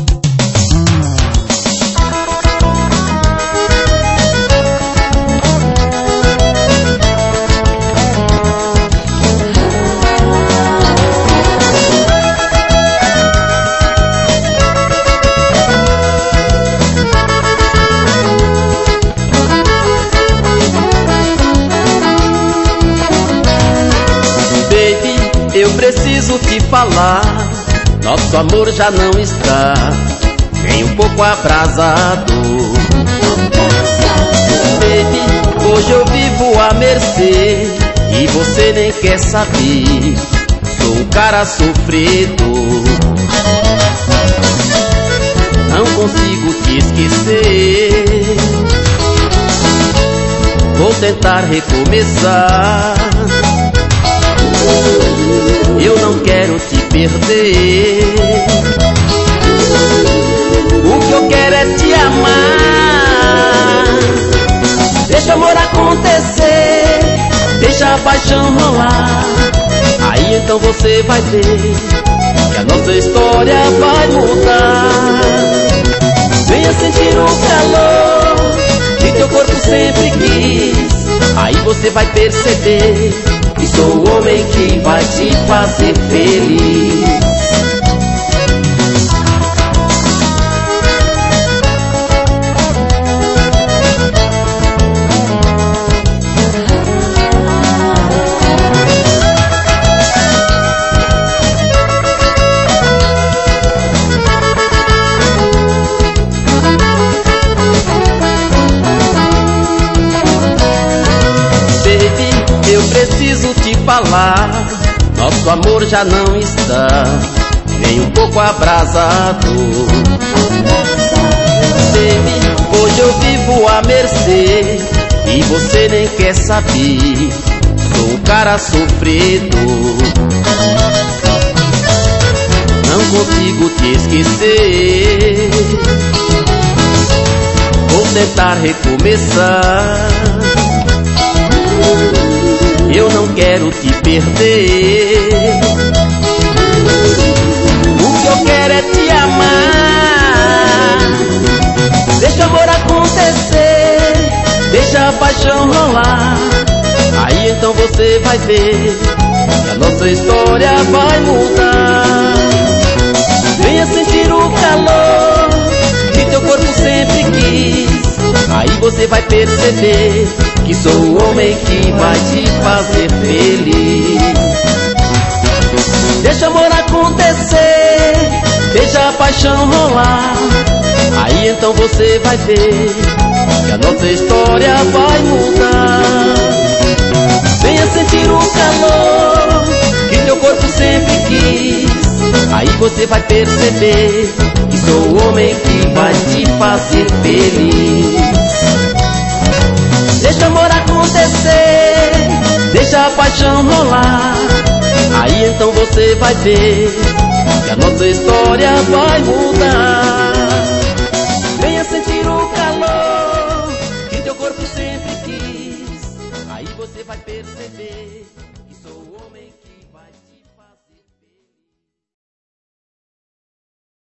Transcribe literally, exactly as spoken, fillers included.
Eu preciso te falar, nosso amor já não está nem um pouco abrasado. Baby, hoje eu vivo à mercê e você nem quer saber. Sou um cara sofrido, não consigo te esquecer. Vou tentar recomeçar. Eu não quero te perder. O que eu quero é te amar. Deixa o amor acontecer, deixa a paixão rolar. Aí então você vai ver que a nossa história vai mudar. Venha sentir o calor que teu corpo sempre quis. Aí você vai perceber que sou o homem que vai te fazer feliz. Eu preciso te falar, nosso amor já não está nem um pouco abrasado. Baby, hoje eu vivo à mercê e você nem quer saber. Sou um cara sofrido, não consigo te esquecer. Vou tentar recomeçar. Eu não quero te perder. O que eu quero é te amar. Deixa o amor acontecer, deixa a paixão rolar. Aí então você vai ver que a nossa história vai mudar. Venha sentir o calor que teu corpo sempre quis. Aí você vai perceber que sou o homem que vai te fazer feliz. Deixa o amor acontecer, deixa a paixão rolar. Aí então você vai ver que a nossa história vai mudar. Venha sentir o calor que teu corpo sempre quis. Aí você vai perceber que sou o homem que vai te fazer feliz. Deixa o amor acontecer, deixa a paixão rolar. Aí então você vai ver que a nossa história vai mudar. Venha sentir o calor que teu corpo sempre quis. Aí você vai perceber que sou o homem que vai te